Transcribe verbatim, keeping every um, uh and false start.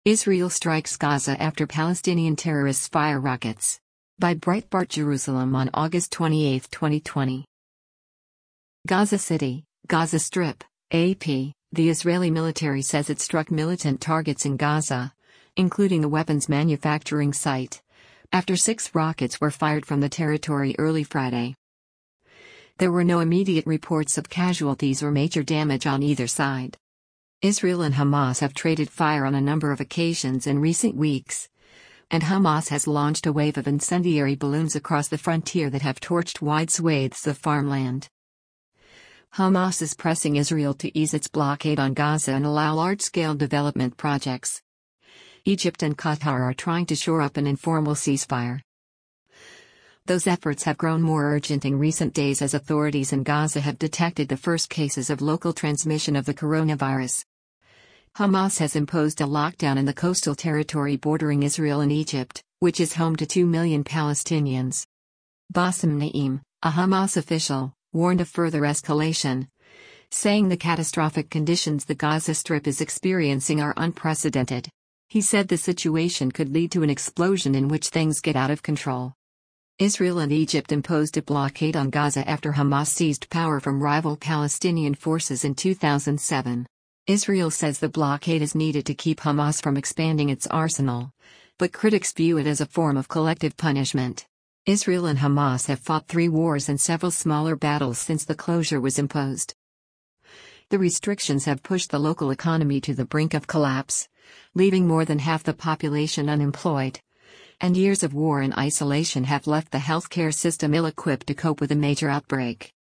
Israel strikes Gaza after Palestinian terrorists fire rockets. By Breitbart Jerusalem on August twenty-eighth, twenty twenty. Gaza City, Gaza Strip, A P. The Israeli military says it struck militant targets in Gaza, including a weapons manufacturing site, after six rockets were fired from the territory early Friday. There were no immediate reports of casualties or major damage on either side. Israel and Hamas have traded fire on a number of occasions in recent weeks, and Hamas has launched a wave of incendiary balloons across the frontier that have torched wide swathes of farmland. Hamas is pressing Israel to ease its blockade on Gaza and allow large-scale development projects. Egypt and Qatar are trying to shore up an informal ceasefire. Those efforts have grown more urgent in recent days as authorities in Gaza have detected the first cases of local transmission of the coronavirus. Hamas has imposed a lockdown in the coastal territory bordering Israel and Egypt, which is home to two million Palestinians. Bassem Naim, a Hamas official, warned of further escalation, saying the catastrophic conditions the Gaza Strip is experiencing are unprecedented. He said the situation could lead to an explosion in which things get out of control. Israel and Egypt imposed a blockade on Gaza after Hamas seized power from rival Palestinian forces in two thousand seven. Israel says the blockade is needed to keep Hamas from expanding its arsenal, but critics view it as a form of collective punishment. Israel and Hamas have fought three wars and several smaller battles since the closure was imposed. The restrictions have pushed the local economy to the brink of collapse, leaving more than half the population unemployed. And years of war and isolation have left the healthcare system ill-equipped to cope with a major outbreak.